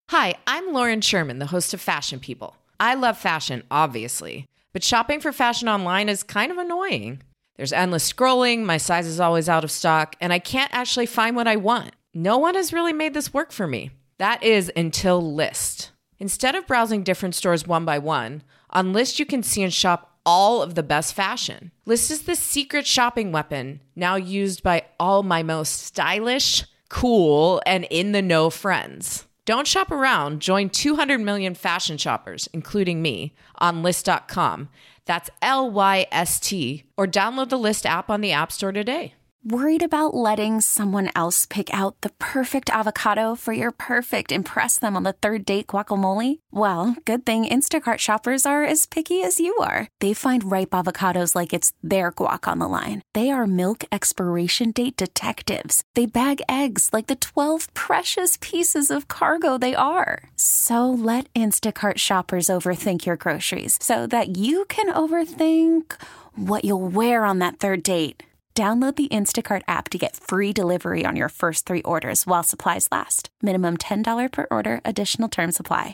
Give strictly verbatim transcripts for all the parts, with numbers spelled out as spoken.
Hi, I'm Lauren Sherman, the host of Fashion People. I love fashion, obviously, but shopping for fashion online is kind of annoying. There's endless scrolling, my size is always out of stock, and I can't actually find what I want. No one has really made this work for me. That is until Lyst. Instead of browsing different stores one by one, on Lyst you can see and shop all of the best fashion. Lyst is the secret shopping weapon, now used by all my most stylish, cool, and in-the-know friends. Don't shop around. Join two hundred million fashion shoppers, including me, on Lyst dot com. That's L Y S T. Or download the Lyst app on the App Store today. Worried about letting someone else pick out the perfect avocado for your perfect impress them on the third date guacamole? Well, good thing Instacart shoppers are as picky as you are. They find ripe avocados like it's their guac on the line. They are milk expiration date detectives. They bag eggs like the twelve precious pieces of cargo they are. So let Instacart shoppers overthink your groceries so that you can overthink what you'll wear on that third date. Download the Instacart app to get free delivery on your first three orders while supplies last. Minimum ten dollars per order. Additional terms apply.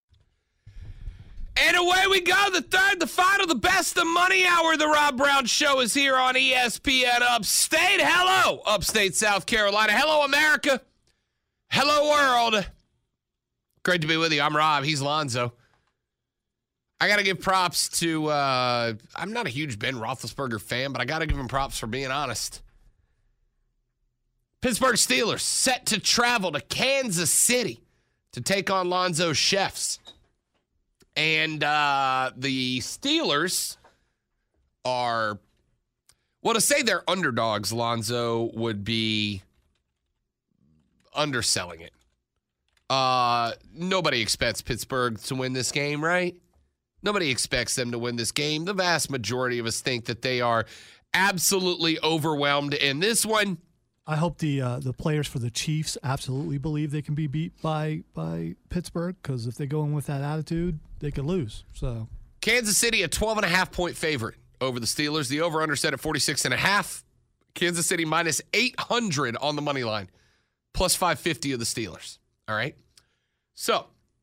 And away we go. The third, the final, the best of Money Hour. The Rob Brown Show is here on E S P N Upstate. Hello, Upstate South Carolina. Hello, America. Hello, world. Great to be with you. I'm Rob. He's Lonzo. I got to give props to, uh, I'm not a huge Ben Roethlisberger fan, but I got to give him props for being honest. Pittsburgh Steelers set to travel to Kansas City to take on Lonzo's Chefs. And uh, the Steelers are, well, to say they're underdogs, Lonzo, would be underselling it. Uh, nobody expects Pittsburgh to win this game, right? Nobody expects them to win this game. The vast majority of us think that they are absolutely overwhelmed in this one. I hope the uh, the players for the Chiefs absolutely believe they can be beat by by Pittsburgh, because if they go in with that attitude, they could lose. So Kansas City, a twelve and a half point favorite over the Steelers. The over-under set at forty-six and a half. Kansas City minus eight hundred on the money line, plus five fifty of the Steelers. All right? So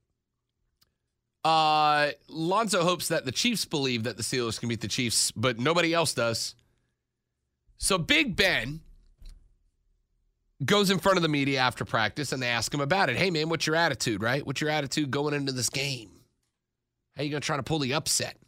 Uh, Lonzo hopes that the Chiefs believe that the Steelers can beat the Chiefs, but nobody else does. So Big Ben goes in front of the media after practice, and they ask him about it. Hey, man, what's your attitude, right? What's your attitude going into this game? How you going to try to pull the upset?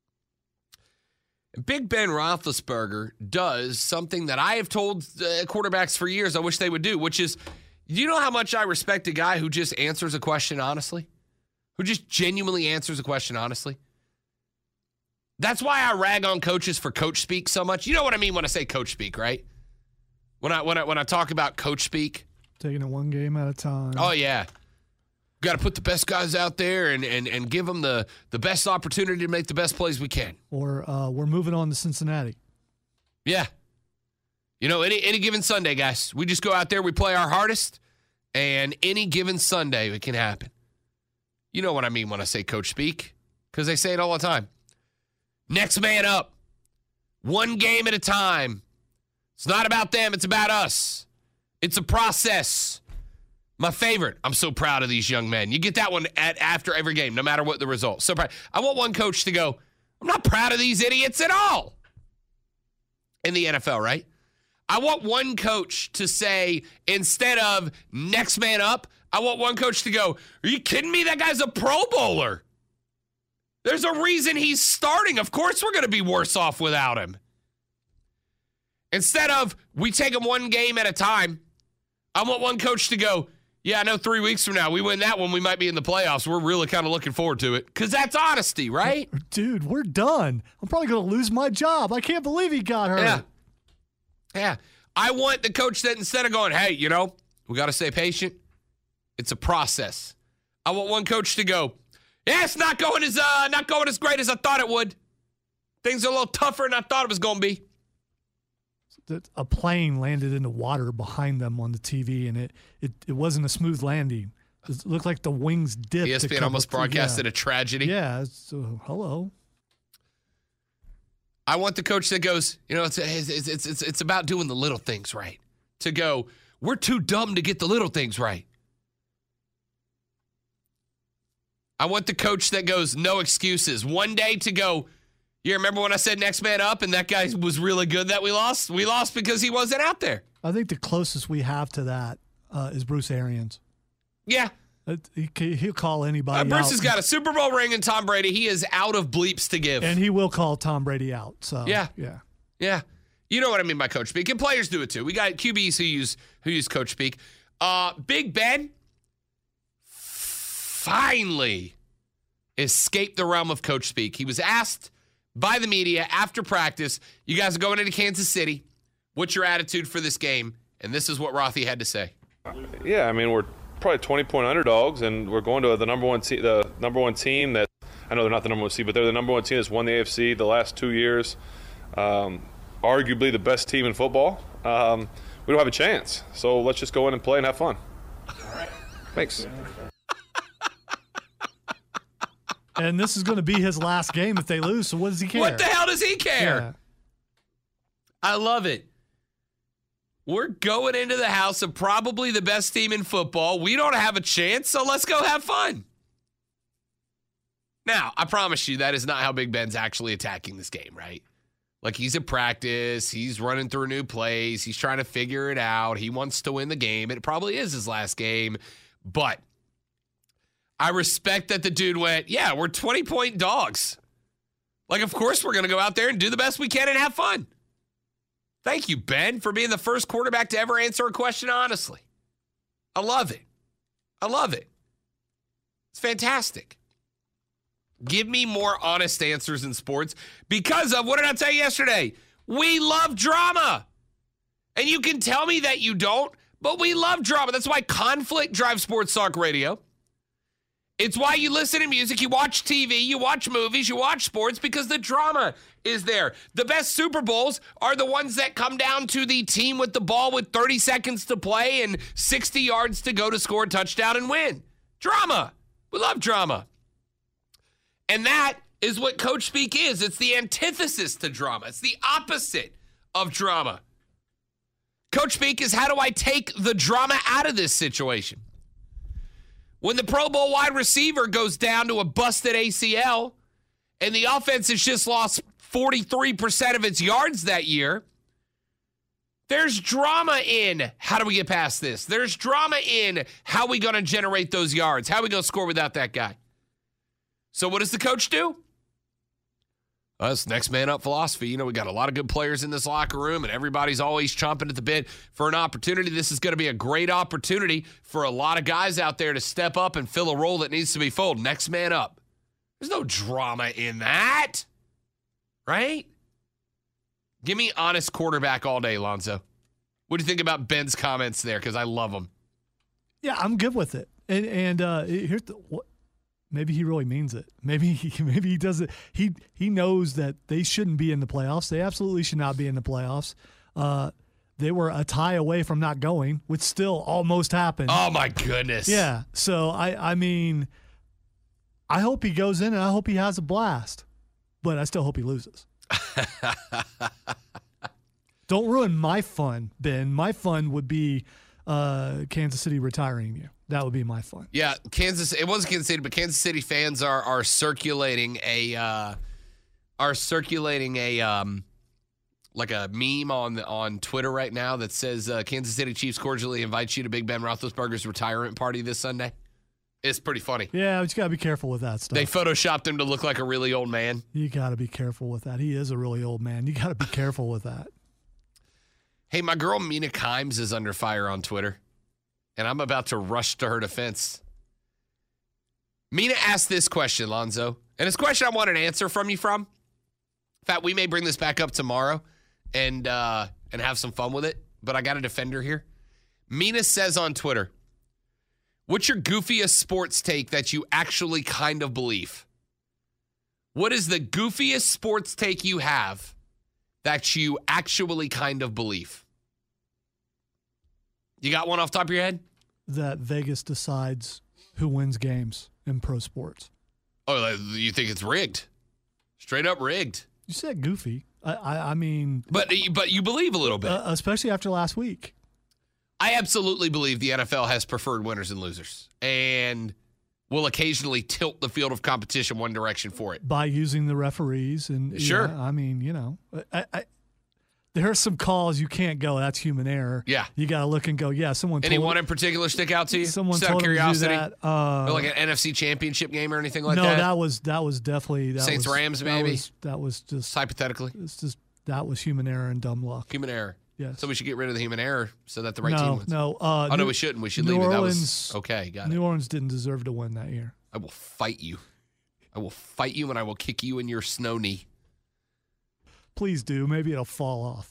And Big Ben Roethlisberger does something that I have told uh, quarterbacks for years I wish they would do, which is, you know how much I respect a guy who just answers a question honestly? Who just genuinely answers a question honestly. That's why I rag on coaches for coach speak so much. You know what I mean when I say coach speak, right? When I when I when I talk about coach speak. Taking it one game at a time. Oh yeah. Got to put the best guys out there and and and give them the the best opportunity to make the best plays we can. Or uh, we're moving on to Cincinnati. Yeah. You know, any any given Sunday, guys, we just go out there, we play our hardest, and any given Sunday it can happen. You know what I mean when I say coach speak, because they say it all the time. Next man up. One game at a time. It's not about them. It's about us. It's a process. My favorite. I'm so proud of these young men. You get that one at after every game, no matter what the result. So proud. I want one coach to go, I'm not proud of these idiots at all. In the N F L, right? I want one coach to say, instead of next man up, I want one coach to go, are you kidding me? That guy's a Pro Bowler. There's a reason he's starting. Of course we're going to be worse off without him. Instead of, we take him one game at a time, I want one coach to go, yeah, I know three weeks from now, we win that one, we might be in the playoffs. We're really kind of looking forward to it. Because that's honesty, right? Dude, we're done. I'm probably going to lose my job. I can't believe he got hurt. Yeah. Yeah. I want the coach that instead of going, hey, you know, we got to stay patient. It's a process. I want one coach to go, yeah, it's not going as uh, not going as great as I thought it would. Things are a little tougher than I thought it was going to be. A plane landed in the water behind them on the T V, and it, it, it wasn't a smooth landing. It looked like the wings dipped. E S P N almost broadcasted yeah. a tragedy. Yeah, so hello. I want the coach that goes, you know, it's, it's it's it's it's about doing the little things right. To go, we're too dumb to get the little things right. I want the coach that goes, no excuses. One day to go, you remember when I said next man up and that guy was really good that we lost? We lost because he wasn't out there. I think the closest we have to that uh, is Bruce Arians. Yeah. He, he'll call anybody uh, Bruce out. has got a Super Bowl ring and Tom Brady. He is out of bleeps to give. And he will call Tom Brady out. So Yeah. Yeah. Yeah. You know what I mean by coach speak. And players do it too. We got Q Bs who use who use coach speak. Uh, Big Ben finally escaped the realm of coach speak. He was asked by the media after practice, you guys are going into Kansas City. What's your attitude for this game? And this is what Rothy had to say. Yeah, I mean, we're probably twenty-point underdogs, and we're going to the number one te- the number one team that, I know they're not the number one seed, but they're the number one team that's won the A F C the last two years. Um, arguably the best team in football. Um, we don't have a chance, so let's just go in and play and have fun. All right. Thanks. And this is going to be his last game if they lose, so what does he care? What the hell does he care? Yeah. I love it. We're going into the house of probably the best team in football. We don't have a chance, so let's go have fun. Now, I promise you that is not how Big Ben's actually attacking this game, right? Like, he's at practice. He's running through new plays. He's trying to figure it out. He wants to win the game. It probably is his last game. But I respect that the dude went, yeah, we're twenty-point dogs. Like, of course we're going to go out there and do the best we can and have fun. Thank you, Ben, for being the first quarterback to ever answer a question honestly. I love it. I love it. It's fantastic. Give me more honest answers in sports because of, what did I tell you yesterday? We love drama. And you can tell me that you don't, but we love drama. That's why conflict drives Sports Talk Radio. It's why you listen to music, you watch T V, you watch movies, you watch sports, because the drama is there. The best Super Bowls are the ones that come down to the team with the ball with thirty seconds to play and sixty yards to go to score a touchdown and win. Drama. We love drama. And that is what Coach Speak is. It's the antithesis to drama. It's the opposite of drama. Coach Speak is, how do I take the drama out of this situation? When the Pro Bowl wide receiver goes down to a busted A C L and the offense has just lost forty-three percent of its yards that year, there's drama in how do we get past this? There's drama in how are we going to generate those yards? How are we going to score without that guy? So what does the coach do? Us next man up philosophy. You know, we got a lot of good players in this locker room, and everybody's always chomping at the bit for an opportunity. This is going to be a great opportunity for a lot of guys out there to step up and fill a role that needs to be filled. Next man up. There's no drama in that, right? Give me honest quarterback all day, Lonzo. What do you think about Ben's comments there? Because I love them. Yeah, I'm good with it. And and uh, here's the what. Maybe he really means it. Maybe he, maybe he doesn't. He he knows that they shouldn't be in the playoffs. They absolutely should not be in the playoffs. Uh, they were a tie away from not going, which still almost happened. Oh my goodness. Yeah. So I I mean, I hope he goes in and I hope he has a blast, but I still hope he loses. Don't ruin my fun, Ben. My fun would be uh, Kansas City retiring you. That would be my fun. Yeah, Kansas. It wasn't Kansas City, but Kansas City fans are are circulating a uh, are circulating a um, like a meme on the, on Twitter right now that says uh, Kansas City Chiefs cordially invite you to Big Ben Roethlisberger's retirement party this Sunday. It's pretty funny. Yeah, but you gotta be careful with that stuff. They photoshopped him to look like a really old man. You gotta be careful with that. He is a really old man. You gotta be careful with that. Hey, my girl Mina Kimes is under fire on Twitter. And I'm about to rush to her defense. Mina asked this question, Lonzo. And it's a question I want an answer from you from. In fact, we may bring this back up tomorrow and uh, and have some fun with it. But I got a defender here. Mina says on Twitter, what's your goofiest sports take that you actually kind of believe? What is the goofiest sports take you have that you actually kind of believe? You got one off the top of your head? That Vegas decides who wins games in pro sports. Oh, you think it's rigged? Straight up rigged. You said goofy. I, I, I mean, but but you believe a little bit, uh, especially after last week. I absolutely believe the N F L has preferred winners and losers, and will occasionally tilt the field of competition one direction for it. By using the referees. and Sure. Yeah, I mean, you know, I, I, there are some calls you can't go, that's human error. Yeah. You got to look and go, yeah, someone told Anyone in particular stick out to you? Someone Just out of told him to do curiosity? that. Uh, Or like an N F C championship game or anything like no, that? that was that was definitely that Saints was, Rams, that maybe? was- That was just Just hypothetically. it's just that was human error and dumb luck. Human error. Yes. So we should get rid of the human error so that the right no, team wins. no. Uh, Oh, no, New- we shouldn't. We should New leave it. That Orleans, was okay. Got New it. Orleans didn't deserve to win that year. I will fight you. I will fight you and I will kick you in your snow knee. Please do. Maybe it'll fall off.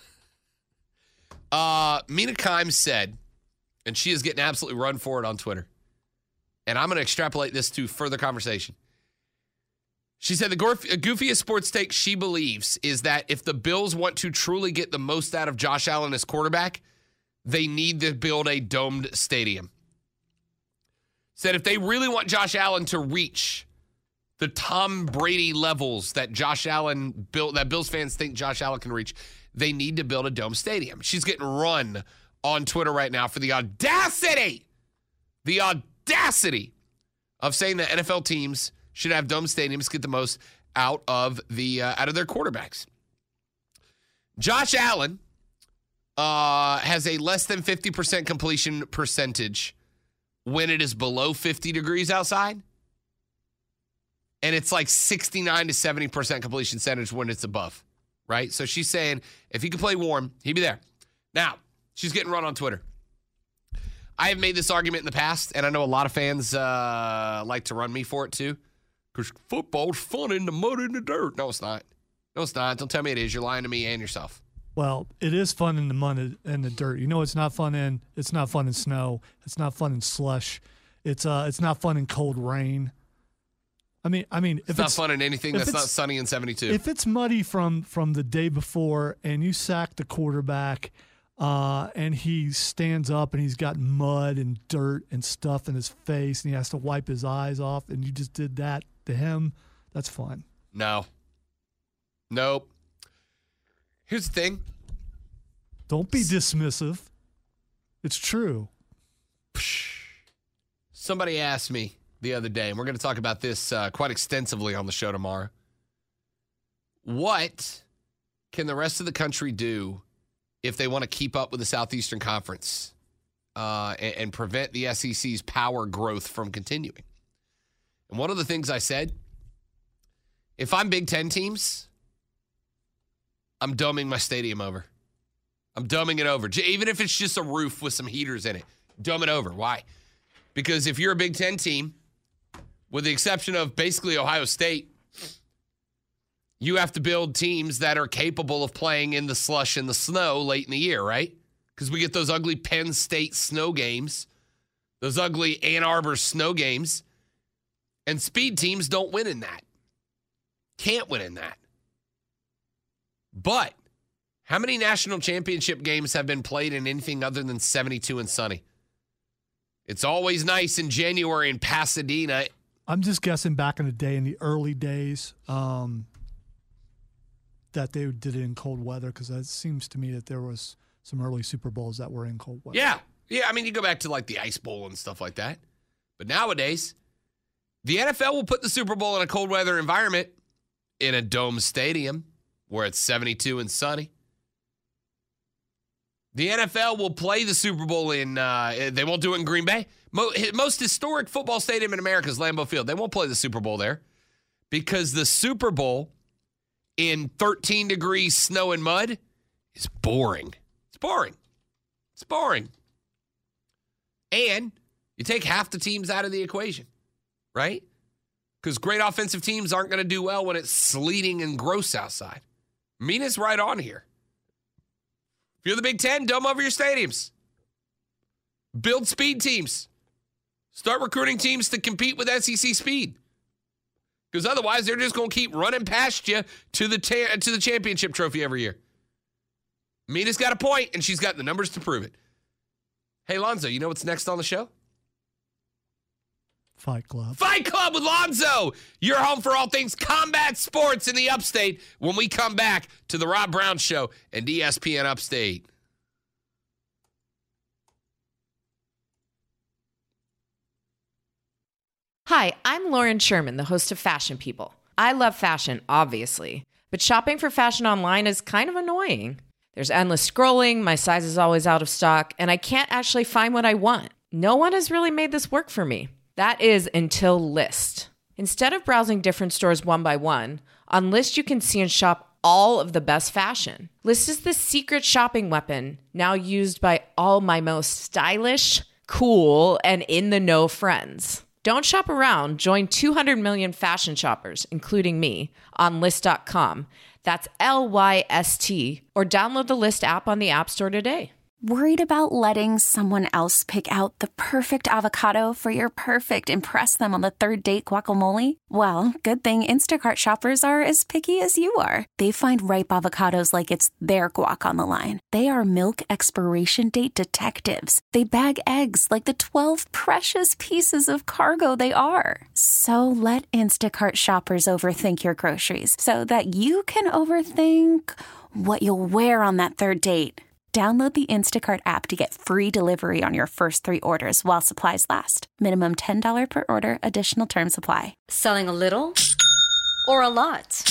Uh, Mina Kimes said, and she is getting absolutely run for it on Twitter, and I'm going to extrapolate this to further conversation. She said the gorf- goofiest sports take she believes is that if the Bills want to truly get the most out of Josh Allen as quarterback, they need to build a domed stadium. Said if they really want Josh Allen to reach the Tom Brady levels that Josh Allen built, that Bills fans think Josh Allen can reach, they need to build a dome stadium. She's getting run on Twitter right now for the audacity, the audacity of saying that N F L teams should have dome stadiums, get the most out of the uh, out of their quarterbacks. Josh Allen uh, has a less than fifty percent completion percentage when it is below fifty degrees outside. And it's like sixty-nine to seventy percent completion percentage when it's above, right? So she's saying if he could play warm, he'd be there. Now, she's getting run on Twitter. I have made this argument in the past, and I know a lot of fans uh, like to run me for it too. Because football's fun in the mud and the dirt. No, it's not. No, it's not. Don't tell me it is. You're lying to me and yourself. Well, it is fun in the mud and the dirt. You know, it's not fun in. It's not fun in snow. It's not fun in slush. It's uh, it's not fun in cold rain. I mean, I mean, if It's not it's fun in anything if that's not it's- sunny in seventy-two. if it's muddy from from the day before and you sack the quarterback, uh, and he stands up and he's got mud and dirt and stuff in his face and he has to wipe his eyes off, and you just did that to him, that's fun. No. Nope. Here's the thing. Don't be dismissive. It's true. Somebody asked me the other day, and we're going to talk about this uh, quite extensively on the show tomorrow. What can the rest of the country do if they want to keep up with the Southeastern Conference uh, and, and prevent the S E C's power growth from continuing? And one of the things I said, if I'm Big Ten teams, I'm doming my stadium over. I'm doming it over. J- Even if it's just a roof with some heaters in it, dome it over. Why? Because if you're a Big Ten team, with the exception of basically Ohio State, you have to build teams that are capable of playing in the slush and the snow late in the year, right? Because we get those ugly Penn State snow games, those ugly Ann Arbor snow games, and speed teams don't win in that. Can't win in that. But how many national championship games have been played in anything other than seventy-two and sunny? It's always nice in January in Pasadena. I'm just guessing back in the day, in the early days, um, that they did it in cold weather, because it seems to me that there was some early Super Bowls that were in cold weather. Yeah. Yeah, I mean, you go back to like the Ice Bowl and stuff like that. But nowadays, the N F L will put the Super Bowl in a cold weather environment in a dome stadium where it's seventy-two and sunny. The N F L will play the Super Bowl in, uh, they won't do it in Green Bay. Most historic football stadium in America is Lambeau Field. They won't play the Super Bowl there because the Super Bowl in thirteen degrees snow and mud is boring. It's boring. It's boring. And you take half the teams out of the equation, right? Because great offensive teams aren't going to do well when it's sleeting and gross outside. Mina's right on here. If you're the Big Ten, dome over your stadiums. Build speed teams. Start recruiting teams to compete with S E C speed. Because otherwise, they're just going to keep running past you to the ta- to the championship trophy every year. Mina's got a point, and she's got the numbers to prove it. Hey, Lonzo, you know what's next on the show? Fight Club. Fight Club with Lonzo. You're home for all things combat sports in the Upstate when we come back to the Rob Brown Show and E S P N Upstate. Hi, I'm Lauren Sherman, the host of Fashion People. I love fashion, obviously, but shopping for fashion online is kind of annoying. There's endless scrolling, my size is always out of stock, and I can't actually find what I want. No one has really made this work for me. That is until Lyst. Instead of browsing different stores one by one, on Lyst you can see and shop all of the best fashion. Lyst is the secret shopping weapon now used by all my most stylish, cool, and in-the-know friends. Don't shop around. Join two hundred million fashion shoppers, including me, on Lyst dot com. That's L Y S T, or download the Lyst app on the App Store today. Worried about letting someone else pick out the perfect avocado for your perfect impress them on the third date guacamole? Well, good thing Instacart shoppers are as picky as you are. They find ripe avocados like it's their guac on the line. They are milk expiration date detectives. They bag eggs like the twelve precious pieces of cargo they are. So let Instacart shoppers overthink your groceries so that you can overthink what you'll wear on that third date. Download the Instacart app to get free delivery on your first three orders while supplies last. Minimum ten dollars per order. Additional terms apply. Selling a little or a lot?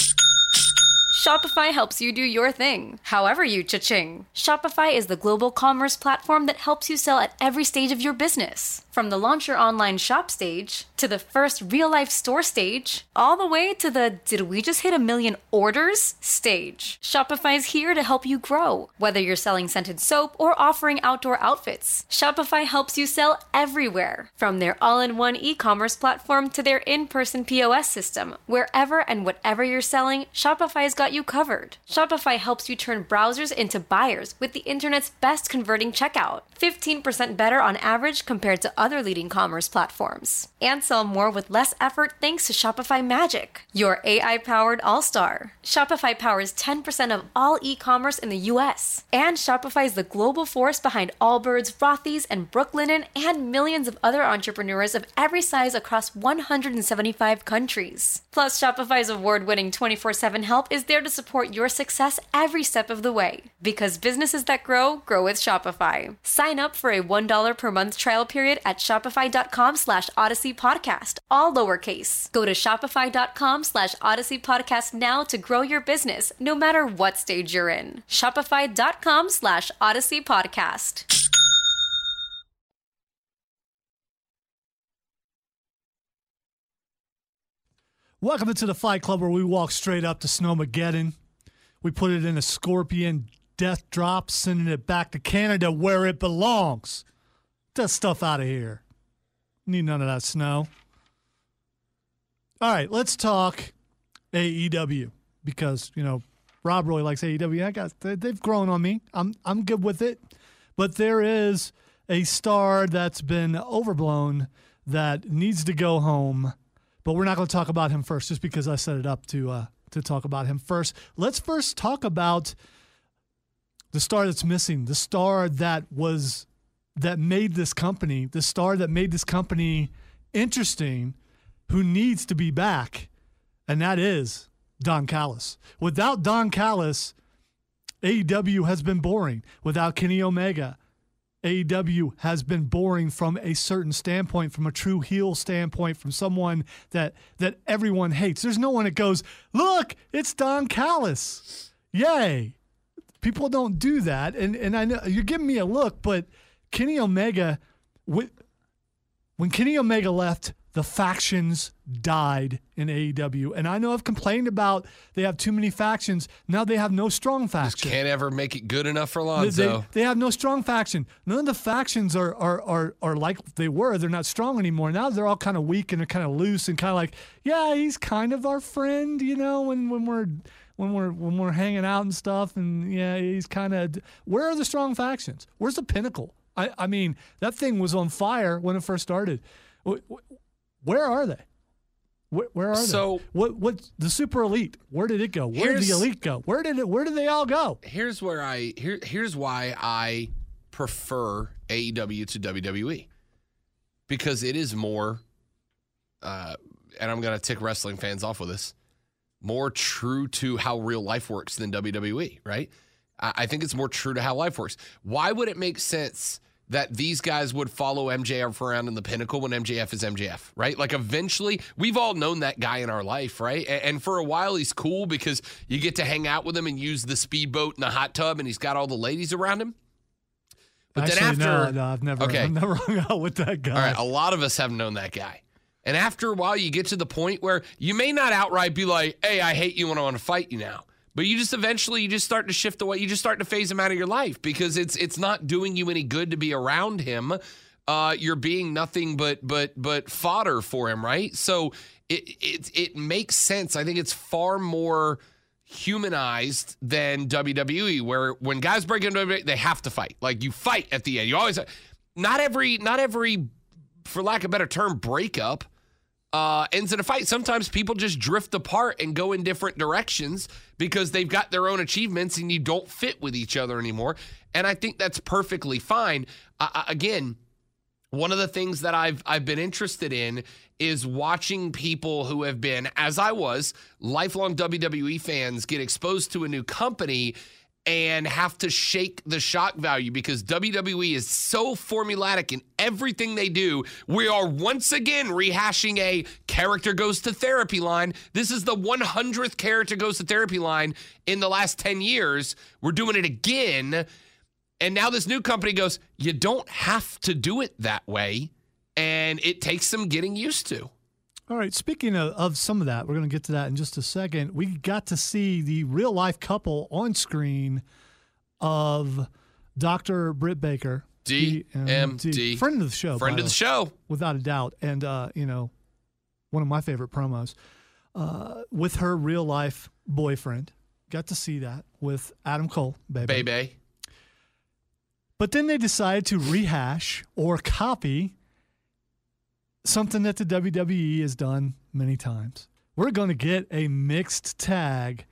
Shopify helps you do your thing, however you cha-ching. Shopify is the global commerce platform that helps you sell at every stage of your business. From the launch your online shop stage, to the first real-life store stage, all the way to the did we just hit a million orders stage. Shopify's here to help you grow. Whether you're selling scented soap or offering outdoor outfits, Shopify helps you sell everywhere. From their all-in-one e-commerce platform to their in-person P O S system, wherever and whatever you're selling, Shopify's got you covered. Shopify helps you turn browsers into buyers with the internet's best converting checkout. fifteen percent better on average compared to other leading commerce platforms. And sell more with less effort thanks to Shopify Magic, your A I-powered all-star. Shopify powers ten percent of all e-commerce in the U S. And Shopify is the global force behind Allbirds, Rothy's, and Brooklinen, and millions of other entrepreneurs of every size across one hundred seventy-five countries. Plus, Shopify's award-winning twenty-four seven help is there to support your success every step of the way. Because businesses that grow, grow with Shopify. Sign up for a one dollar per month trial period at shopify.com slash Odyssey Podcast, all lowercase. Go to shopify.com slash Odyssey Podcast now to grow your business, no matter what stage you're in. Shopify.com slash Odyssey Podcast. Welcome into the Fight Club, where we walk straight up to Snowmageddon. We put it in a scorpion death drop, sending it back to Canada where it belongs. Get that stuff out of here. Need none of that snow. All right, let's talk A E W, because, you know, Rob really likes A E W. I got, they've grown on me. I'm I'm good with it. But there is a star that's been overblown that needs to go home. But we're not going to talk about him first, just because I set it up to uh, to talk about him first. Let's first talk about the star that's missing, the star that was that made this company, the star that made this company interesting, who needs to be back, and that is Don Callis. Without Don Callis, A E W has been boring. Without Kenny Omega, A E W has been boring from a certain standpoint, from a true heel standpoint, from someone that that everyone hates. There's no one that goes, look, it's Don Callis. Yay. People don't do that. And and I know you're giving me a look, but Kenny Omega, when Kenny Omega left, the factions died in A E W. And I know I've complained about they have too many factions. Now they have no strong faction. Just can't ever make it good enough for Lonzo. They, they have no strong faction. None of the factions are, are are are like they were. They're not strong anymore. Now they're all kind of weak and they're kind of loose and kind of like, yeah, he's kind of our friend, you know, when, when we're when we're when we're hanging out and stuff. And yeah, he's kind of. Where are the strong factions? Where's the Pinnacle? I, I mean, that thing was on fire when it first started. Where are they? Where, where are so, they? What what the Super Elite? Where did it go? Where did the Elite go? Where did it? Where did they all go? Here's where I here here's why I prefer A E W to W W E, because it is more, uh, and I'm gonna tick wrestling fans off with this, more true to how real life works than W W E. Right? I, I think it's more true to how life works. Why would it make sense that these guys would follow M J F around in the pinnacle when M J F is M J F, right? Like eventually, we've all known that guy in our life, right? And for a while, he's cool because you get to hang out with him and use the speedboat and the hot tub, and he's got all the ladies around him. But Actually, then after, no, no, I've never, okay. I've never hung out with that guy. All right, a lot of us have known that guy. And after a while, you get to the point where you may not outright be like, hey, I hate you and I want to fight you now. But you just eventually, you just start to shift away. You just start to phase him out of your life because it's it's not doing you any good to be around him. Uh, you're being nothing but but but fodder for him, right? So it it it makes sense. I think it's far more humanized than W W E, where when guys break into W W E, they have to fight. Like you fight at the end. You always not every not every, for lack of a better term, breakup Uh, ends in a fight. Sometimes people just drift apart and go in different directions because they've got their own achievements and you don't fit with each other anymore. And I think that's perfectly fine. Uh, again, one of the things that I've I've been interested in is watching people who have been, as I was, lifelong W W E fans get exposed to a new company and have to shake the shock value because W W E is so formulatic in everything they do. We are once again rehashing a character goes to therapy line. This is the one hundredth character goes to therapy line in the last ten years. We're doing it again. And now this new company goes, you don't have to do it that way. And it takes some getting used to. All right, speaking of, of some of that, we're going to get to that in just a second. We got to see the real-life couple on screen of Doctor Britt Baker. D M D. Friend of the show. Friend of the show. Without a doubt. And, uh, you know, one of my favorite promos. Uh, with her real-life boyfriend. Got to see that with Adam Cole, baby. Baby. But then they decided to rehash or copy something that the W W E has done many times. We're going to get a mixed tag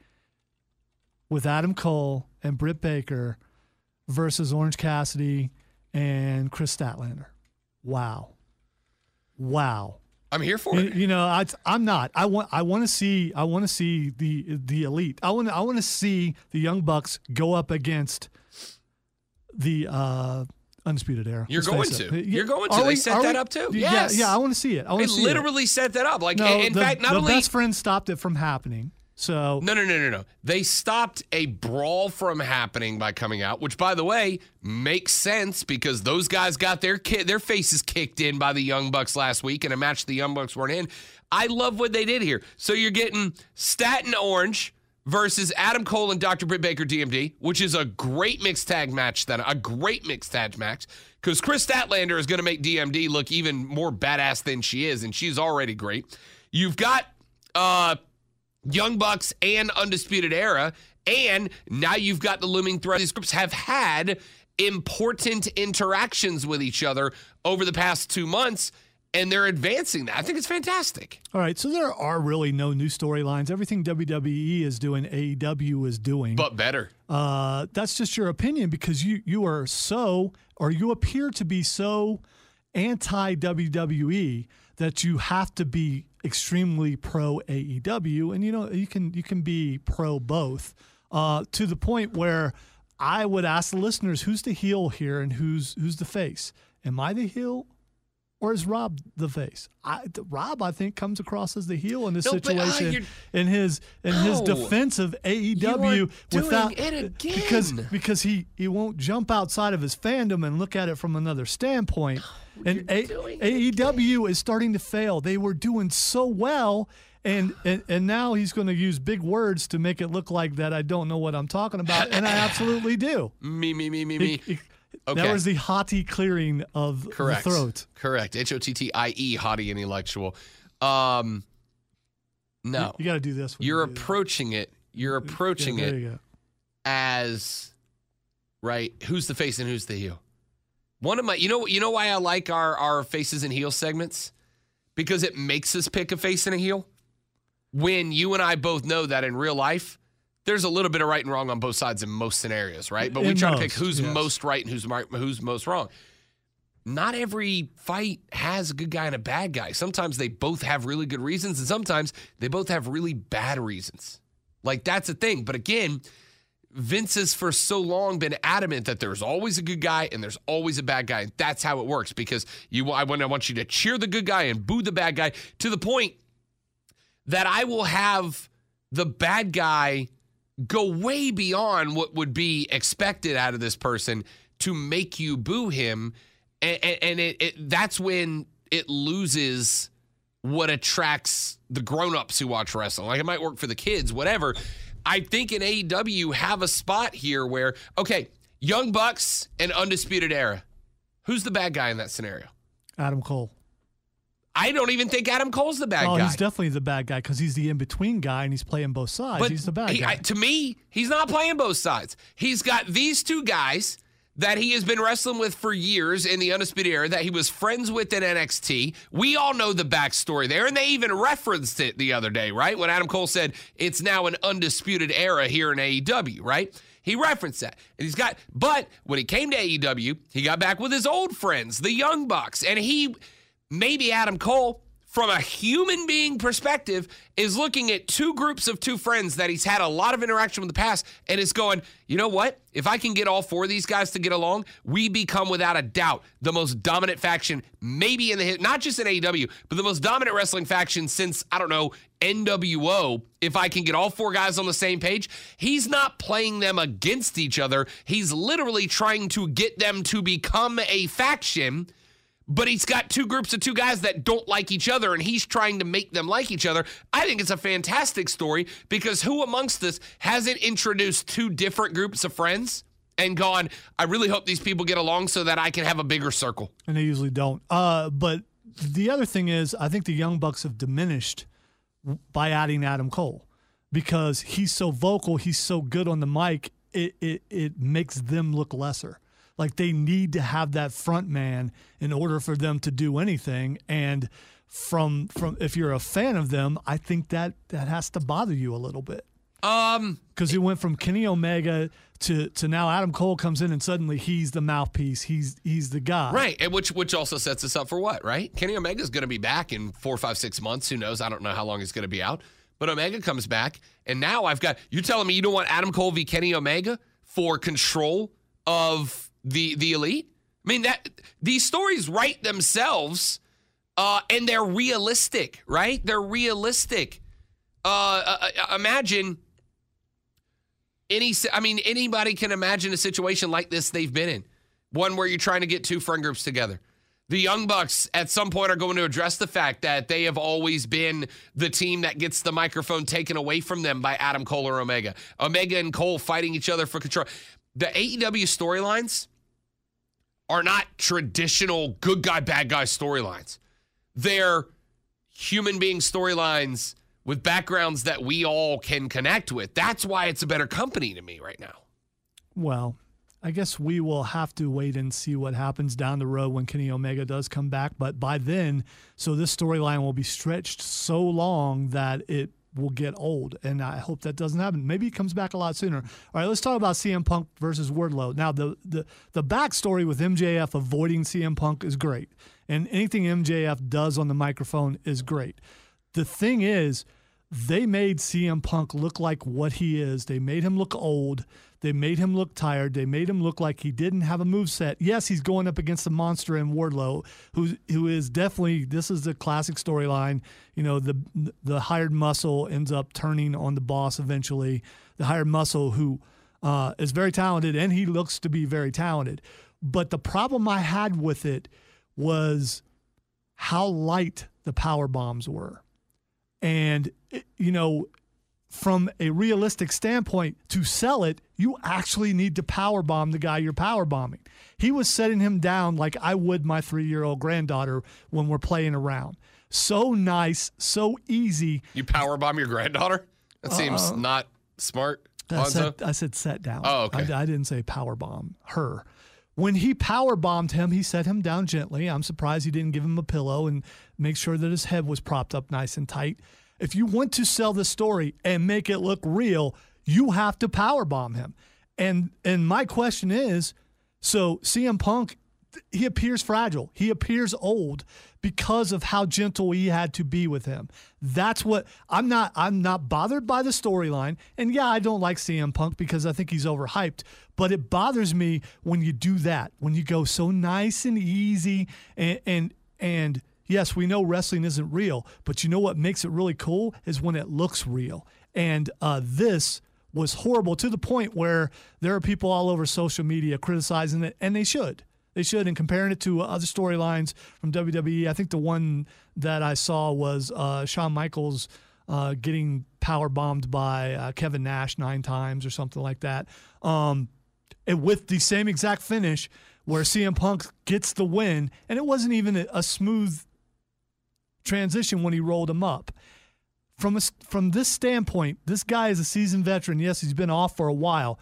with Adam Cole and Britt Baker versus Orange Cassidy and Chris Statlander. Wow. Wow. I'm here for you, it. You know, I, I'm not. I want. I want to see. I want to see the the elite. I want. I want to see the Young Bucks go up against the uh, Undisputed Era. You're Let's going face to. it. You're going to. Are They we- set are that we- up too. Yeah, Yes. yeah. I want to see it. I want They to see literally set that up. Like, it. No, in the, fact, not the only best friend stopped it from happening. So No, no, no, no, no. They stopped a brawl from happening by coming out, which, by the way, makes sense because those guys got their ki- their faces kicked in by the Young Bucks last week in a match the Young Bucks weren't in. I love what they did here. So you're getting Staten Orange versus Adam Cole and Doctor Britt Baker D M D, which is a great mixed tag match, then a great mixed tag match because Chris Statlander is going to make D M D look even more badass than she is, and she's already great. You've got uh, Young Bucks and Undisputed Era, and now you've got the looming threat. These groups have had important interactions with each other over the past two months, and they're advancing that. I think it's fantastic. all right. So there are really no new storylines. Everything W W E is doing, A E W is doing. But better. Uh, that's just your opinion because you you are so, or you appear to be so anti-W W E that you have to be extremely pro A E W, and you know you can you can be pro both uh, to the point where I would ask the listeners, who's the heel here and who's who's the face? Am I the heel? Or is Rob the face? I, Rob, I think, comes across as the heel in this No, but, uh, situation. you're- in his in his No. defense of A E You are W, doing without it again. because because he, he won't jump outside of his fandom and look at it from another standpoint. And A- doing it A E W is starting to fail. They were doing so well. And, and and now he's going to use big words to make it look like that I don't know what I'm talking about, and I absolutely do. Me, me, me, me, me. It- it- Okay. That was the hottie clearing of Correct. the throat. Correct. H O T T I E, hottie intellectual. Um, no. You got to do this. when You're you do that. approaching it. You're approaching Yeah, there it you go. as, right, who's the face and who's the heel? One of my, you know, you know why I like our, our faces and heel segments? Because it makes us pick a face and a heel. When you and I both know that in real life, there's a little bit of right and wrong on both sides in most scenarios, right? But we In try to most, pick who's yes. most right and who's mar- who's most wrong. Not every fight has a good guy and a bad guy. Sometimes they both have really good reasons, and sometimes they both have really bad reasons. Like, that's a thing. But again, Vince has for so long been adamant that there's always a good guy and there's always a bad guy. And that's how it works, because you, I want, I want you to cheer the good guy and boo the bad guy, to the point that I will have the bad guy go way beyond what would be expected out of this person to make you boo him. And, and it, it, that's when it loses what attracts the grown-ups who watch wrestling. Like, it might work for the kids, whatever. I think in A E W have a spot here where, okay, Young Bucks and Undisputed Era. Who's the bad guy in that scenario? Adam Cole. I don't even think Adam Cole's the bad oh, guy. Oh, he's definitely the bad guy because he's the in-between guy and he's playing both sides. But he's the bad he, guy. I, to me, he's not playing both sides. He's got these two guys that he has been wrestling with for years in the Undisputed Era, that he was friends with in N X T. We all know the backstory there, and they even referenced it the other day, right? When Adam Cole said it's now an Undisputed Era here in A E W, right? He referenced that. And he's got, but when he came to A E W, he got back with his old friends, the Young Bucks, and he, maybe Adam Cole, from a human being perspective, is looking at two groups of two friends that he's had a lot of interaction with in the past and is going, you know what? If I can get all four of these guys to get along, we become without a doubt the most dominant faction, maybe in the, not just in A E W, but the most dominant wrestling faction since, I don't know, N W O. If I can get all four guys on the same page, he's not playing them against each other. He's literally trying to get them to become a faction. But he's got two groups of two guys that don't like each other, and he's trying to make them like each other. I think it's a fantastic story, because who amongst us hasn't introduced two different groups of friends and gone, I really hope these people get along so that I can have a bigger circle? And they usually don't. Uh, but the other thing is, I think the Young Bucks have diminished by adding Adam Cole, because he's so vocal, he's so good on the mic, it it, it makes them look lesser. Like, they need to have that front man in order for them to do anything. And from from if you're a fan of them, I think that that has to bother you a little bit. Um, because it went from Kenny Omega to to now Adam Cole comes in and suddenly he's the mouthpiece. He's he's the guy. Right, and which which also sets us up for what, right? Kenny Omega's going to be back in four, five, six months. Who knows? I don't know how long he's going to be out. But Omega comes back, and now I've got, you telling me you don't want Adam Cole v. Kenny Omega for control of the the elite? I mean, that these stories write themselves, uh, and they're realistic, right? They're realistic. Uh, uh, imagine any. I mean, anybody can imagine a situation like this they've been in, one where you're trying to get two friend groups together. The Young Bucks at some point are going to address the fact that they have always been the team that gets the microphone taken away from them by Adam Cole or Omega. Omega and Cole fighting each other for control. The A E W storylines are not traditional good guy, bad guy storylines. They're human being storylines with backgrounds that we all can connect with. That's why it's a better company to me right now. Well, I guess we will have to wait and see what happens down the road when Kenny Omega does come back. But by then, so this storyline will be stretched so long that it will get old, and I hope that doesn't happen. Maybe he comes back a lot sooner. All right, let's talk about C M Punk versus Wardlow. Now, the the the backstory with M J F avoiding C M Punk is great, and anything M J F does on the microphone is great. The thing is, they made C M Punk look like what he is. They made him look old. They made him look tired. They made him look like he didn't have a moveset. Yes, he's going up against the monster in Wardlow, who who is definitely, this is the classic storyline. You know, the the hired muscle ends up turning on the boss eventually. The hired muscle who uh, is very talented, and he looks to be very talented. But the problem I had with it was how light the power bombs were. And, you know, from a realistic standpoint, to sell it, you actually need to power bomb the guy you're power bombing. He was setting him down like I would my three-year-old granddaughter when we're playing around. So nice, so easy. You power bomb your granddaughter? That seems uh, not smart. I said, I said set down. Oh, okay. I, I didn't say power bomb her. When he power bombed him, he set him down gently. I'm surprised he didn't give him a pillow and make sure that his head was propped up nice and tight. If you want to sell the story and make it look real, you have to power bomb him. And and my question is, so C M Punk he appears fragile. He appears old because of how gentle he had to be with him. That's what I'm not I'm not bothered by the storyline. And yeah, I don't like C M Punk because I think he's overhyped, but it bothers me when you do that. When you go so nice and easy and and and yes, we know wrestling isn't real, but you know what makes it really cool is when it looks real. And uh, this was horrible to the point where there are people all over social media criticizing it, and they should. They should, and comparing it to other storylines from W W E. I think the one that I saw was uh, Shawn Michaels uh, getting power bombed by uh, Kevin Nash nine times or something like that. Um, and with the same exact finish where C M Punk gets the win, and it wasn't even a, a smooth transition when he rolled him up. From a, from this standpoint, this guy is a seasoned veteran. Yes, he's been off for a while.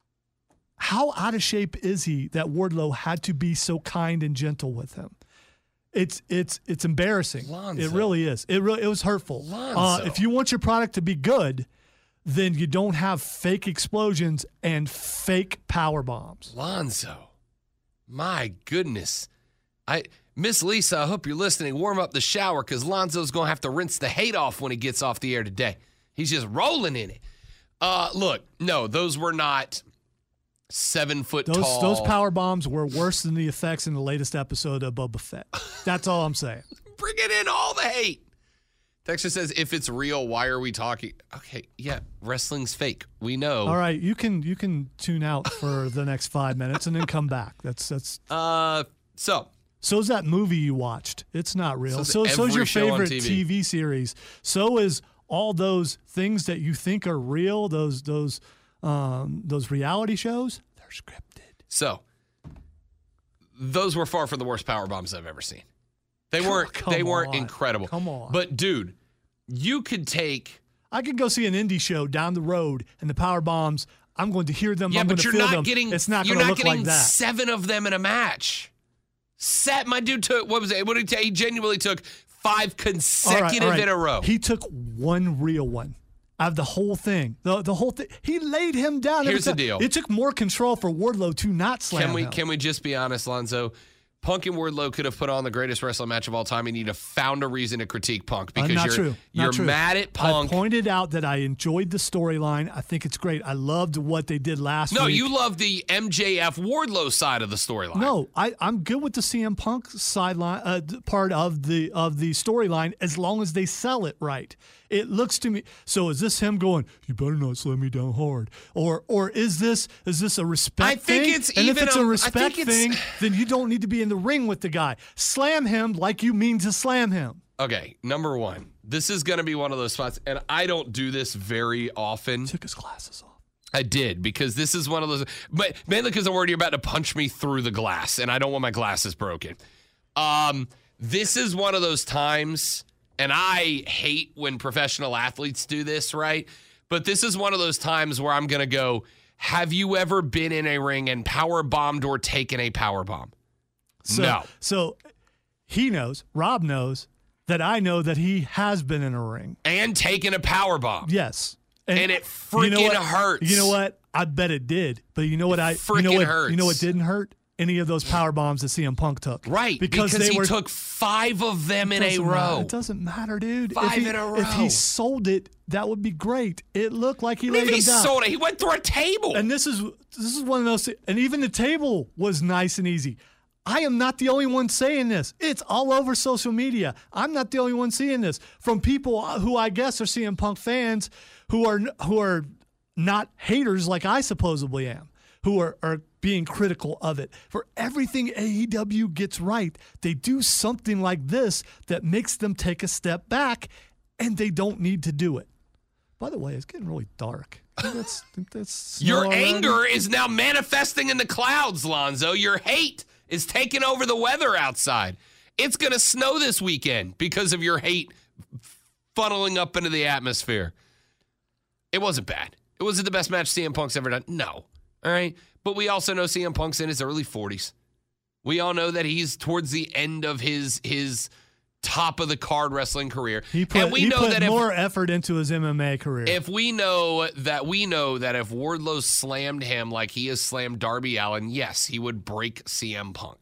How out of shape is he that Wardlow had to be so kind and gentle with him? It's it's it's embarrassing. Lonzo. It really is. It really it was hurtful. Lonzo. Uh, if you want your product to be good, then you don't have fake explosions and fake power bombs. Lonzo, my goodness, I Miss Lisa, I hope you're listening. Warm up the shower because Lonzo's gonna have to rinse the hate off when he gets off the air today. He's just rolling in it. Uh, look, no, those were not. Seven foot those, tall. Those power bombs were worse than the effects in the latest episode of Boba Fett. That's all I'm saying. Bringing in all the hate. Texture says, if it's real, why are we talking? Okay, yeah, wrestling's fake. We know. All right, you can you can tune out for the next five minutes and then come back. That's that's. Uh, so. So's that movie you watched. It's not real. So So so's your favorite T V. T V series. So is all those things that you think are real. Those those. Um, those reality shows, they're scripted. So, those were far from the worst power bombs I've ever seen. They weren't. Come they weren't on. incredible. Come on. But dude, you could take. I could go see an indie show down the road, and the power bombs. I'm going to hear them. Yeah, I'm but going to you're feel not them. getting. It's not you're going to not look getting like that. seven of them in a match. Set my dude took. What was it? What did he take? He genuinely took five consecutive All right, all right. in a row. He took one real one. Out of the whole thing, the the whole thing, he laid him down. Here's the every time. deal. It took more control for Wardlow to not slam Can we him. can we just be honest, Lonzo? Punk and Wardlow could have put on the greatest wrestling match of all time, and you'd have found a reason to critique Punk because uh, not you're true. Not you're true. mad at Punk. I pointed out that I enjoyed the storyline. I think it's great. I loved what they did last No, week. you love the M J F Wardlow side of the storyline. No, I, I'm good with the C M Punk sideline uh, part of the of the storyline as long as they sell it right. It looks to me. So is this him going, "You better not slam me down hard," or or is this is this a respect I think thing? it's and even if it's a- a I respect think it's- thing, then you don't need to be in the ring with the guy. Slam him like you mean to slam him. Okay, number one, this is going to be one of those spots, and I don't do this very often. Took his glasses off. I did because this is one of those, but mainly because I'm worried you're about to punch me through the glass, and I don't want my glasses broken. Um, this is one of those times, and I hate when professional athletes do this, right? But this is one of those times where I'm going to go, have you ever been in a ring and power bombed or taken a power bomb? So, No. So he knows, Rob knows that I know that he has been in a ring. And taken a power bomb. Yes. And it freaking what? hurts. You know what? I bet it did. But you know what? I you freaking know what, hurts. You know what didn't hurt? Any of those power bombs that C M Punk took. Right, Because, because, they he were, took five of them in a doesn't row. matter. It doesn't matter, dude. Five if he, in a If row. he sold it, that would be great. It looked like he Maybe laid he him down. sold it. He went through a table. And this is this is one of those. And even the table was nice and easy. I am not the only one saying this. It's all over social media. I'm not the only one seeing this from people who I guess are C M Punk fans who are who are not haters like I supposedly am, who are, are being critical of it. For everything A E W gets right, they do something like this that makes them take a step back, and they don't need to do it. By the way, it's getting really dark. I think That's, I think that's Your snow already. anger is now manifesting in the clouds, Lonzo. Your hate is taking over the weather outside. It's going to snow this weekend because of your hate funneling up into the atmosphere. It wasn't bad. It wasn't the best match C M Punk's ever done. No. All right. But we also know C M Punk's in his early forties. We all know that he's towards the end of his his top of the card wrestling career. He put, and we he know put that if, more effort into his M M A career. if we know that we know that if Wardlow slammed him like he has slammed Darby Allin, yes, he would break C M Punk.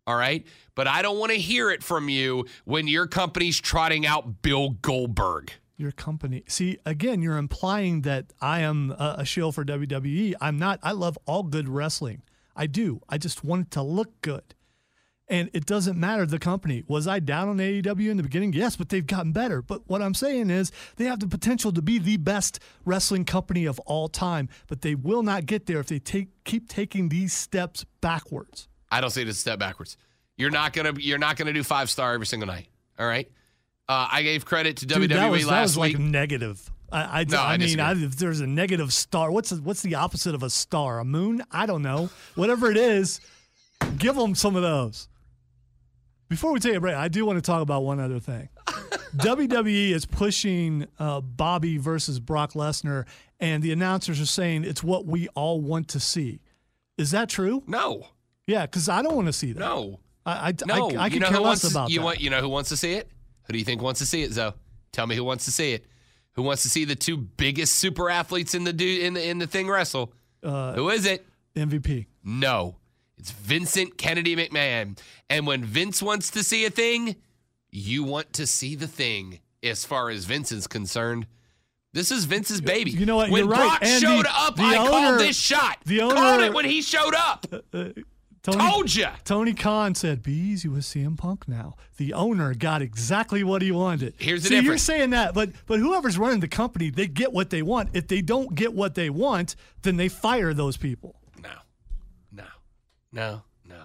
all right? But I don't want to hear it from you when your company's trotting out Bill Goldberg. Your company. See, again, you're implying that I am a, a shill for W W E. I'm not. I love all good wrestling. I do. I just want it to look good. And it doesn't matter the company. Was I down on A E W in the beginning? Yes, but they've gotten better. But what I'm saying is they have the potential to be the best wrestling company of all time, but they will not get there if they take keep taking these steps backwards. I don't see it as a step backwards. You're not gonna you're not gonna do five star every single night. All right. Uh, I gave credit to Dude, W W E that was, last that was week. Like negative. I, I, no, I, I mean, I, disagree. if there's a negative star, what's a, what's the opposite of a star? A moon? I don't know. Whatever it is, give them some of those. Before we take a break, I do want to talk about one other thing. W W E is pushing uh, Bobby versus Brock Lesnar, and the announcers are saying it's what we all want to see. Is that true? No. Yeah, because I don't want to see that. No. I, I, No. I, I you could know care who less wants about to, you that. Want, you know who wants to see it? Who do you think wants to see it, Zoe? Tell me who wants to see it. Who wants to see the two biggest super athletes in the du- in the in the thing wrestle? Uh, who is it? M V P. No. It's Vincent Kennedy McMahon. And when Vince wants to see a thing, you want to see the thing as far as Vince is concerned. This is Vince's baby. You know what? When You're Brock right. And showed the- up, the I owner- called this shot. the owner- Called it when he showed up. Uh, Tony, Told ya. Tony Khan said, be easy with C M Punk now. The owner got exactly what he wanted. Here's the See, difference. you're saying that, but but whoever's running the company, they get what they want. If they don't get what they want, then they fire those people. No. No. No. No. No.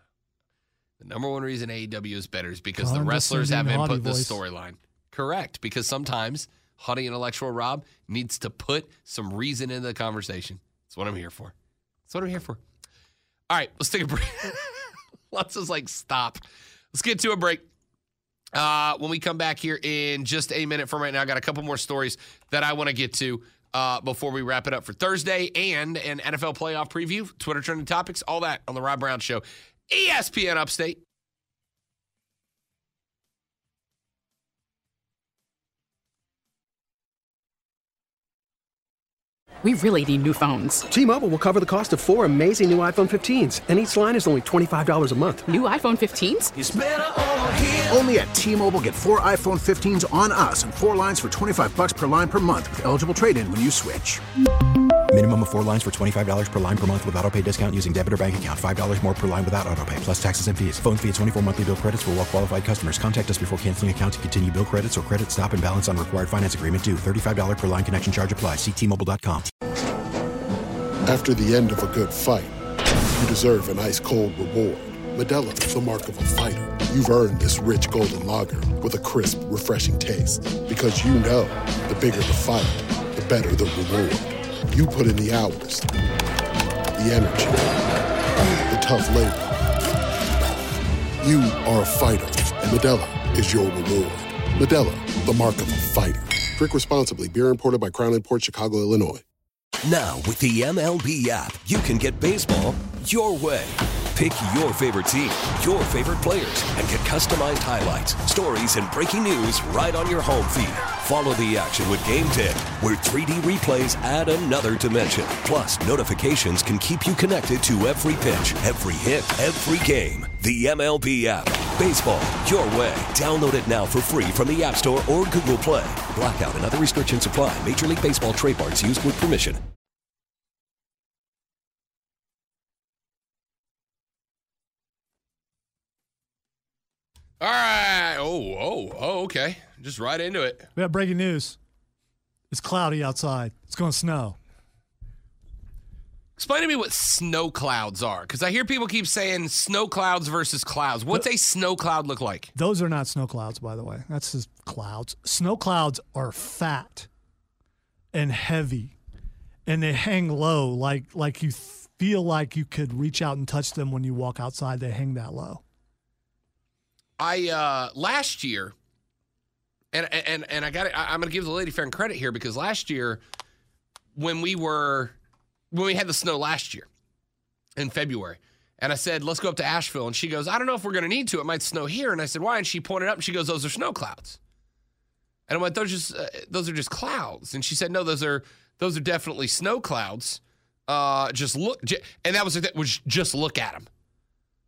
The number one reason A E W is better is because the wrestlers have Condescending, input in the haughty storyline. Correct. Because sometimes haughty intellectual Rob needs to put some reason in the conversation. That's what I'm here for. That's what I'm here for. All right, let's take a break. Let's just like stop. Let's get to a break. Uh, when we come back here in just a minute from right now, I got a couple more stories that I want to get to uh, before we wrap it up for Thursday and an N F L playoff preview, Twitter trending topics, all that on the Rob Brown Show. E S P N Upstate. We really need new phones. T-Mobile will cover the cost of four amazing new iPhone fifteens, and each line is only twenty-five dollars a month. New iPhone fifteens? It's better over here. Only at T-Mobile, get four iPhone fifteens on us and four lines for twenty-five bucks per line per month with eligible trade-in when you switch. Minimum of four lines for twenty-five dollars per line per month with autopay discount using debit or bank account. five dollars more per line without autopay, plus taxes and fees. Phone fee at twenty-four monthly bill credits for well-qualified customers. Contact us before canceling account to continue bill credits or credit stop and balance on required finance agreement due. thirty-five dollars per line connection charge applies. See T Mobile dot com. After the end of a good fight, you deserve an ice-cold reward. Modelo is the mark of a fighter. You've earned this rich golden lager with a crisp, refreshing taste. Because you know, the bigger the fight, the better the reward. You put in the hours, the energy, the tough labor. You are a fighter, and Modelo is your reward. Modelo, the mark of a fighter. Drink responsibly. Beer imported by Crown Imports, Chicago, Illinois. Now, with the M L B app, you can get baseball your way. Pick your favorite team, your favorite players, and get customized highlights, stories, and breaking news right on your home feed. Follow the action with Game Day, where three D replays add another dimension. Plus, notifications can keep you connected to every pitch, every hit, every game. The M L B app. Baseball your way. Download it now for free from the App Store or Google Play. Blackout and other restrictions apply. Major League Baseball trademarks used with permission. All right. Oh, oh, oh, okay. Just right into it. We have breaking news. It's cloudy outside. It's going to snow. Explain to me what snow clouds are, because I hear people keep saying snow clouds versus clouds. What's a snow cloud look like? Those are not snow clouds, by the way. That's just clouds. Snow clouds are fat and heavy, and they hang low, like like you feel like you could reach out and touch them when you walk outside. They hang that low. I uh, last year, and and and I got I'm going to give the lady fair credit here, because last year when we were when we had the snow last year in February, and I said, let's go up to Asheville, and she goes, I don't know if we're going to need to. It might snow here. And I said, why? And she pointed up, and she goes, those are snow clouds. And I went, those just uh, those are just clouds. And she said, no, those are those are definitely snow clouds. Uh, just look, j- and that was the thing, was just look at them.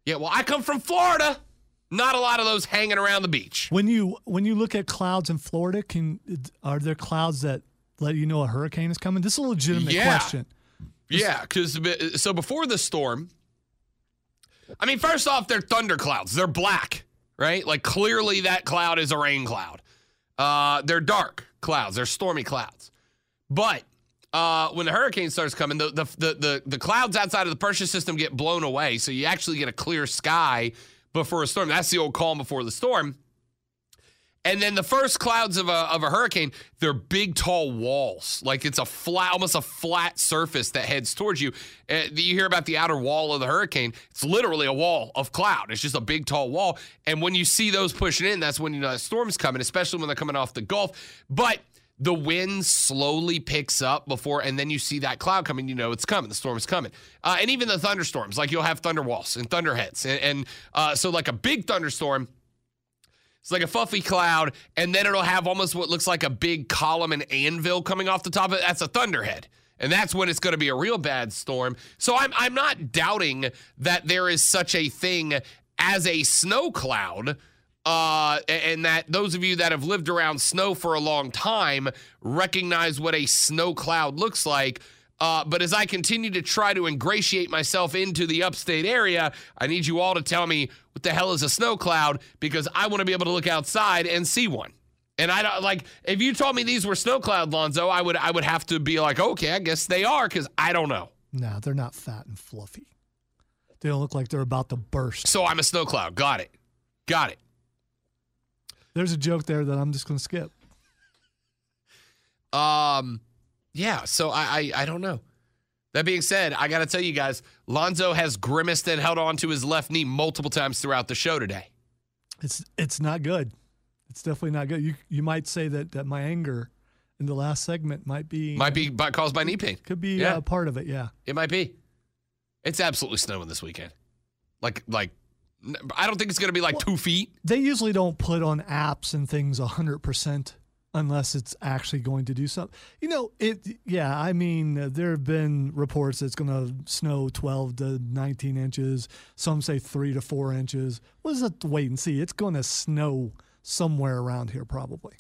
Yeah, well, I come from Florida. Not a lot of those hanging around the beach. When you when you look at clouds in Florida, can are there clouds that let you know a hurricane is coming? This is a legitimate yeah. question. Yeah, because so before the storm, I mean, first off, they're thunder clouds. They're black, right? Like clearly that cloud is a rain cloud. Uh, they're dark clouds. They're stormy clouds. But uh, when the hurricane starts coming, the, the the the the clouds outside of the Persia system get blown away, so you actually get a clear sky before a storm. That's the old calm before the storm. And then the first clouds of a of a hurricane, they're big, tall walls. Like it's a flat, almost a flat surface that heads towards you. Uh, you hear about the outer wall of the hurricane. It's literally a wall of cloud. It's just a big, tall wall. And when you see those pushing in, that's when you know the storm's coming, especially when they're coming off the Gulf. But the wind slowly picks up before, and then you see that cloud coming, you know it's coming. The storm is coming. Uh, and even the thunderstorms, like you'll have thunder walls and thunderheads. And, and uh, so like a big thunderstorm, it's like a fluffy cloud, and then it'll have almost what looks like a big column and anvil coming off the top of it. That's a thunderhead. And that's when it's going to be a real bad storm. So I'm I'm not doubting that there is such a thing as a snow cloud, uh, and that those of you that have lived around snow for a long time recognize what a snow cloud looks like. Uh, but as I continue to try to ingratiate myself into the upstate area, I need you all to tell me what the hell is a snow cloud, because I want to be able to look outside and see one. And I don't like, if you told me these were snow cloud, Lonzo, I would I would have to be like, okay, I guess they are, because I don't know. No, they're not fat and fluffy. They don't look like they're about to burst. So I'm a snow cloud. Got it. Got it. There's a joke there that I'm just going to skip. Um, yeah, so I, I I don't know. That being said, I got to tell you guys, Lonzo has grimaced and held on to his left knee multiple times throughout the show today. It's it's not good. It's definitely not good. You you might say that, that my anger in the last segment might be might be by, caused by knee pain. Could be yeah. uh, part of it. Yeah, it might be. It's absolutely snowing this weekend. Like like, I don't think it's going to be like well, two feet. They usually don't put on apps and things one hundred percent unless it's actually going to do something. You know, it. Yeah, I mean, uh, there have been reports that it's going to snow twelve to nineteen inches. Some say three to four inches. We'll just have to wait and see. It's going to snow somewhere around here probably.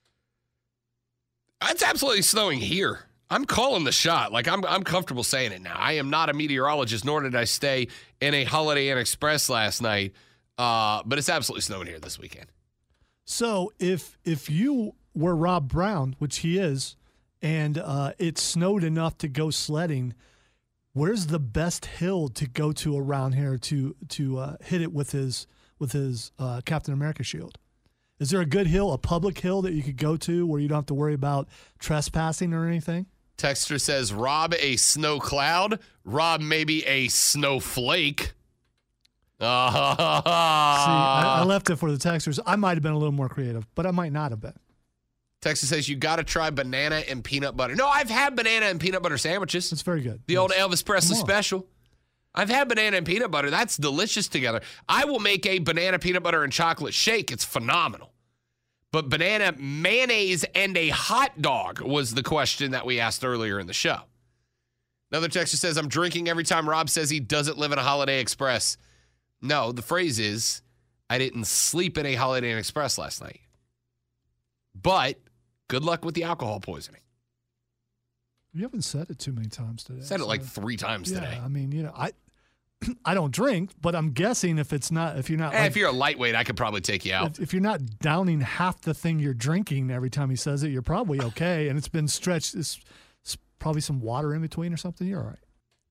It's absolutely snowing here. I'm calling the shot. Like, I'm I'm comfortable saying it now. I am not a meteorologist, nor did I stay in a Holiday Inn Express last night. Uh, but it's absolutely snowing here this weekend. So if if you were Rob Brown, which he is, and uh, it snowed enough to go sledding, where's the best hill to go to around here to to uh, hit it with his with his uh, Captain America shield? Is there a good hill, a public hill that you could go to where you don't have to worry about trespassing or anything? Texter says, Rob a snow cloud, Rob maybe a snowflake. Uh, See, I, I left it for the texters. I might have been a little more creative, but I might not have been. Texas says, you got to try banana and peanut butter. No, I've had banana and peanut butter sandwiches. That's very good. The yes. old Elvis Presley special. I've had banana and peanut butter. That's delicious together. I will make a banana, peanut butter, and chocolate shake. It's phenomenal. But banana, mayonnaise, and a hot dog was the question that we asked earlier in the show. Another texter says, I'm drinking every time Rob says he doesn't live in a Holiday Express. No, the phrase is, I didn't sleep in a Holiday Inn Express last night. But good luck with the alcohol poisoning. You haven't said it too many times today. Said it so. like three times yeah, today. I mean, you know, I I don't drink, but I'm guessing if it's not, if you're not, hey, like, if you're a lightweight, I could probably take you out. If, if you're not downing half the thing you're drinking every time he says it, you're probably okay. And it's been stretched. It's, it's probably some water in between or something. You're all right.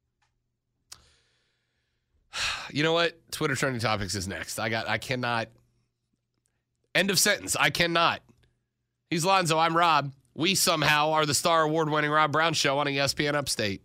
You know what? Twitter trending topics is next. I got. I cannot. End of sentence. I cannot. He's Lonzo. I'm Rob. We somehow are the Star Award-winning Rob Brown Show on E S P N Upstate.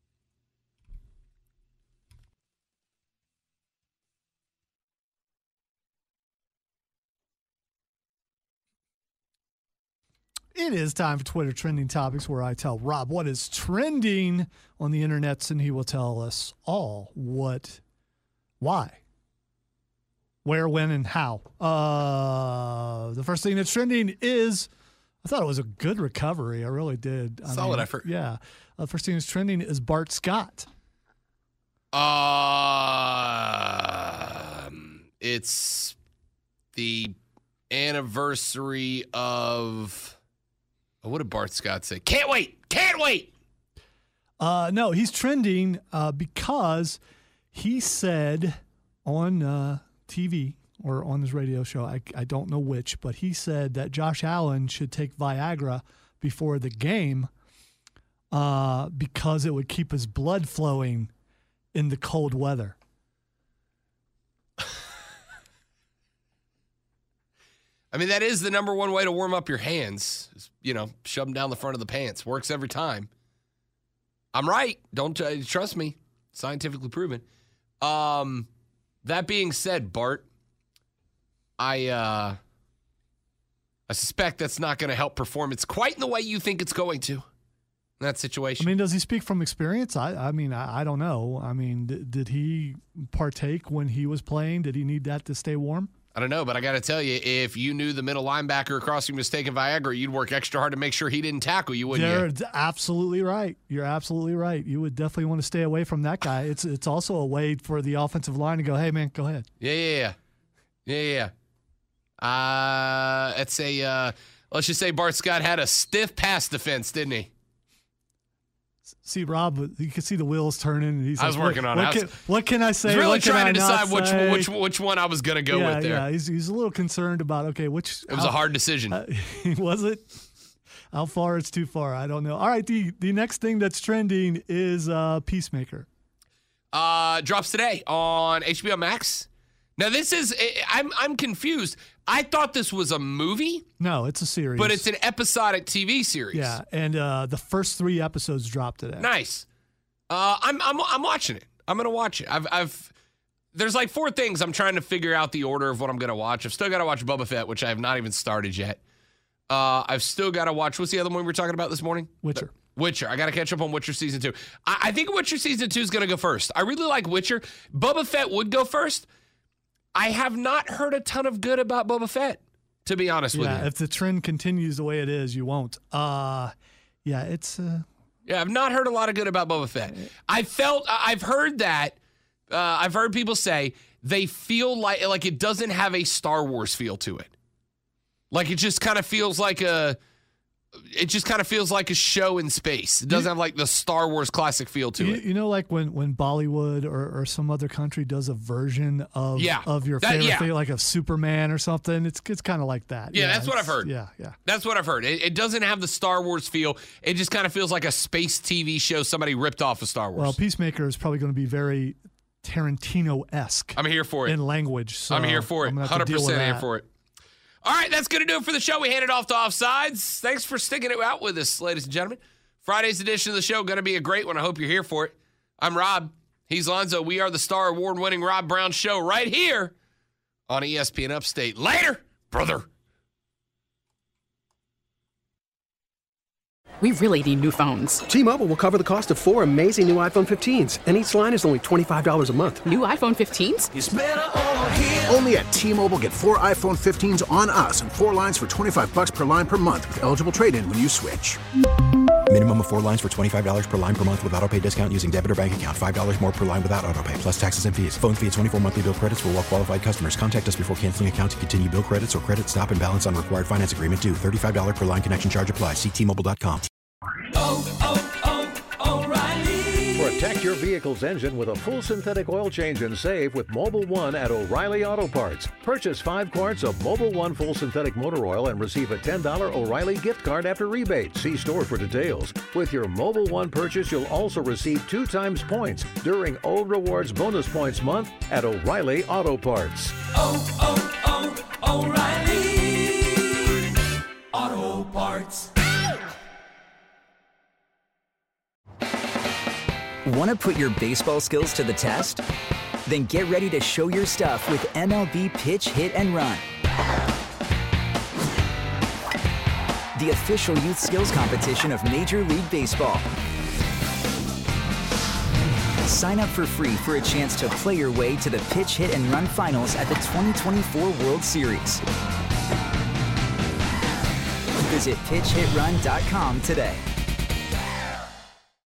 It is time for Twitter Trending Topics, where I tell Rob what is trending on the internets, and he will tell us all what, why, where, when, and how. Uh, the first thing that's trending is, I thought it was a good recovery. I really did. I Solid mean, effort. Yeah. The uh, first thing that's trending is Bart Scott. Uh, it's the anniversary of. Oh, what did Bart Scott say? Can't wait. Can't wait. Uh, no, he's trending uh, because he said on uh, T V or on his radio show, I, I don't know which, but he said that Josh Allen should take Viagra before the game uh, because it would keep his blood flowing in the cold weather. I mean, that is the number one way to warm up your hands. Is, you know, shove them down the front of the pants. Works every time. I'm right. Don't uh, trust me. Scientifically proven. Um, that being said, Bart, I uh, I suspect that's not going to help performance quite in the way you think it's going to in that situation. I mean, does he speak from experience? I, I mean, I, I don't know. I mean, th- did he partake when he was playing? Did he need that to stay warm? I don't know, but I got to tell you, if you knew the middle linebacker across from you was taking Viagra, you'd work extra hard to make sure he didn't tackle you, wouldn't You're you? d- absolutely right. You're absolutely right. You would definitely want to stay away from that guy. It's it's also a way for the offensive line to go, hey, man, go ahead. Yeah, yeah, yeah. Yeah, yeah, yeah. Uh, it's a, uh, let's just say Bart Scott had a stiff pass defense, didn't he? See, Rob, you can see the wheels turning. And he's I was like, working what, on it. What, I can, was, what can I say? I was really what can trying I to decide which, say? which which one I was going to go yeah, with there. Yeah, he's, he's a little concerned about, okay, which. It was how, a hard decision. Uh, was it? How far it's too far? I don't know. All right, the, the next thing that's trending is uh, Peacemaker. Uh, drops today on H B O Max. Now, this is, I'm I'm confused. I thought this was a movie. No, it's a series. But it's an episodic T V series. Yeah, and uh, the first three episodes dropped today. Nice. Uh, I'm I'm I'm watching it. I'm gonna watch it. I've I've there's like four things I'm trying to figure out the order of what I'm gonna watch. I've still got to watch Boba Fett, which I have not even started yet. Uh, I've still got to watch. What's the other one we were talking about this morning? Witcher. The, Witcher. I got to catch up on Witcher season two. I, I think Witcher season two is gonna go first. I really like Witcher. Boba Fett would go first. I have not heard a ton of good about Boba Fett, to be honest yeah, with you. If the trend continues the way it is, you won't. Uh, yeah, it's. Uh, Yeah, I've not heard a lot of good about Boba Fett. I felt, I've heard that, uh, I've heard people say they feel like like it doesn't have a Star Wars feel to it. Like it just kind of feels like a, it just kind of feels like a show in space. It doesn't you, have like the Star Wars classic feel to you, it. You know, like when, when Bollywood or, or some other country does a version of yeah. of your that, favorite yeah. thing, like a Superman or something, it's it's kind of like that. Yeah, yeah that's what I've heard. Yeah, yeah. That's what I've heard. It, it doesn't have the Star Wars feel. It just kind of feels like a space T V show somebody ripped off of Star Wars. Well, Peacemaker is probably going to be very Tarantino-esque. I'm here for it. In language. So I'm here for it. I'm one hundred percent here for it. All right, that's going to do it for the show. We handed off to Offsides. Thanks for sticking it out with us, ladies and gentlemen. Friday's edition of the show going to be a great one. I hope you're here for it. I'm Rob. He's Lonzo. We are the Star Award-winning Rob Brown Show right here on E S P N Upstate. Later, brother. We really need new phones. T-Mobile will cover the cost of four amazing new iPhone fifteens, and each line is only twenty-five dollars a month. New iPhone fifteens? It's better over here. Only at T-Mobile, get four iPhone fifteens on us and four lines for twenty-five bucks per line per month with eligible trade-in when you switch. Minimum of four lines for twenty-five dollars per line per month with autopay discount using debit or bank account. five dollars more per line without autopay, plus taxes and fees. Phone fee at twenty-four monthly bill credits for well-qualified customers. Contact us before canceling account to continue bill credits or credit stop and balance on required finance agreement due. thirty-five dollars per line connection charge applies. See T Mobile dot com. Oh, oh, oh, O'Reilly. Protect your vehicle's engine with a full synthetic oil change and save with Mobil one at O'Reilly Auto Parts. Purchase five quarts of Mobil one full synthetic motor oil and receive a ten dollars O'Reilly gift card after rebate. See store for details. With your Mobil one purchase, you'll also receive two times points during O Rewards Bonus Points Month at O'Reilly Auto Parts. Oh, oh, oh, O'Reilly Auto Parts. Want to put your baseball skills to the test? Then get ready to show your stuff with M L B Pitch, Hit, and Run. The official youth skills competition of Major League Baseball. Sign up for free for a chance to play your way to the Pitch, Hit, and Run finals at the twenty twenty-four World Series. Visit pitch hit run dot com today.